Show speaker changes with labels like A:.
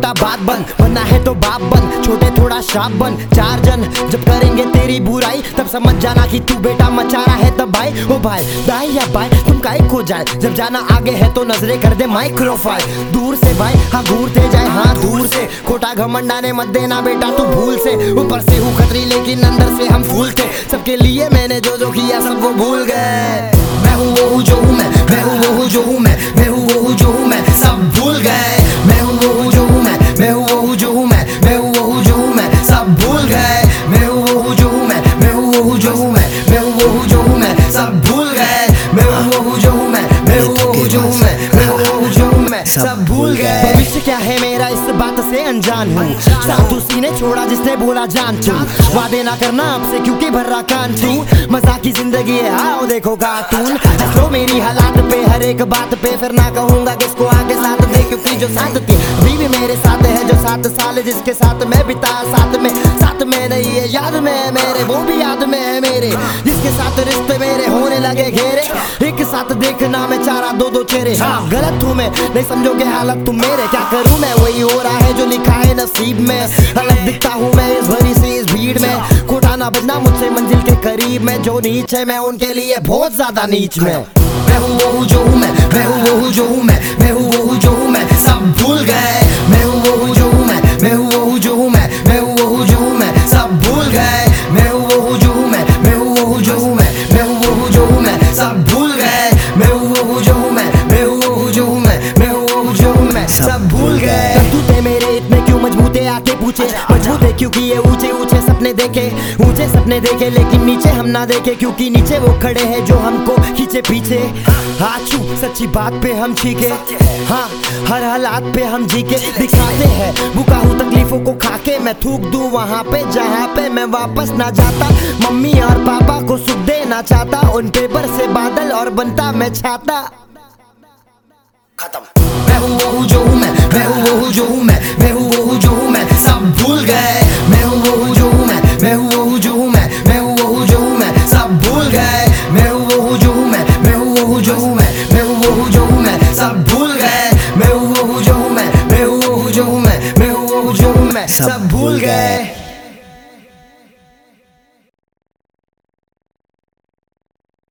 A: छोटा बात बन, बनना है तो बाप बन, छोटे थोड़ा शाप बन। 4 जन जब करेंगे तेरी बुराई तब समझ जाना कि तू बेटा मचा रहा है तब भाई। ओ भाई दाई या भाई तुम काहे खो जाए, जब जाना आगे है तो नजरे कर दे माइक्रोफाइल। दूर से भाई हाँ घूरते जाए हाँ दूर से, खोटा घमंड आने मत देना बेटा तू भूल से। ऊपर से हूँ खतरी लेकिन अंदर से हम फूल थे, सबके लिए मैंने जो किया सब वो भूल गए। मैं हूँ वो हूँ जो हूँ मैं हूँ वो हूँ जो हूँ मैं हूँ वो हूँ जो हूँ मैं, सब भूल गए। मैं हूँ वो हूँ जो हूँ मैं हूँ वो हूँ जो हूँ मैं हूँ वो हूँ जो हूँ मैं, सब भूल गए। मैं हूँ वो हूँ जो हूँ मैं हूँ वो हूँ जो हूँ मैं हूँ वो हूँ जो हूँ मैं, सब भूल गए। मैं हूँ वो हूँ जो हूँ मैं हूँ वो हूँ जो हूँ मैं हूँ वो हूँ जो हूँ मैं, सब भूल गए। भविष्य क्या है मेरा इस बात से अनजान हूँ, साथ उसी ने छोड़ा जिसने बोला जान तू। वादे ना करना आपसे क्योंकि भर्रा कान तू, मजाक की जिंदगी है आओ देखो कार्टून। तो मेरी हालात पे हर एक बात पे फिर ना कहूँगा किसको आगे साथ दे, क्योंकि जो साथ थी अभी भी मेरे साथ है, जो 7 साल जिसके साथ मैं बिता साथ में नहीं है याद में है मेरे, वो भी याद में है मेरे, जिसके साथ रिश्ते मेरे होने लगे घेरे। एक साथ देखना मैं चारा दो चेहरे, हाँ गलत हूँ मैं नहीं समझोगे हालत तुम मेरे। क्या करूँ मैं वही हो रहा है जो लिखा है नसीब में, अलग दिखता हूँ मैं इस भरी सी इस भीड़ में। खोटा ना बजना मुझसे मंजिल के करीब में, जो नीच है मैं उनके लिए बहुत ज्यादा नीच में। मैं हूँ वो हूँ जो हूँ मैं हूँ वो हूँ जो हूँ मैं हूँ वो हूँ जो हूँ मैं, सब भूल गए। मैं हूँ वो हूँ जो हूँ मैं हूँ वो हूँ जो हूँ मैं हूँ वो हूँ जो हूँ मैं, सब भूल गए। मैं हूँ वो हूँ जो हूँ मैं हूँ वो हूँ जो हूँ मैं हूँ वो हूँ जो हूँ मैं, सब भूल गए। मैं हूँ वो हूँ जो हूँ मैं हूँ वो हूँ जो हूँ मैं हूँ वो हूँ जो हूँ मैं, सब भूल गए। तू थे मेरे इतने क्यों मजबूत है आके पूछे, मजबूत है क्योंकि ये ऊंचे ऊंचे सपने देखे लेकिन नीचे हम ना देखे, क्योंकि नीचे वो खड़े हैं जो हमको खींचे पीछे। आचू सच्ची बात पे हम छीके, हाँ हर हालात पे हम जी के दिखाते हैं। भूखा हूँ तकलीफों को खाके मैं थूक दूं वहाँ पे जहाँ पे मैं वापस ना जाता। मम्मी और पापा को सुख देना चाहता, उन पेपर से बादल और बनता मैं छाता। खत्म। मैं हूँ वो हूँ जो हूँ मैं हूँ वो हूँ जो हूँ मैं हूँ वो हूँ जो हूँ मैं, सब भूल गए। मैं हूँ वो हूँ जो हूँ मैं हूँ वो हूँ जो हूँ मैं हूँ वो हूँ जो हूँ मैं, सब भूल गए। मैं हूँ वो हूँ जो हूँ मैं हूँ वो हूँ जो हूँ मैं हूँ वो हूँ जो हूँ मैं, सब भूल गए। मैं हूँ वो हूँ जो हूँ मैं हूँ वो हूँ जो हूँ मैं हूँ वो हूँ जो हूँ मैं, सब भूल गए।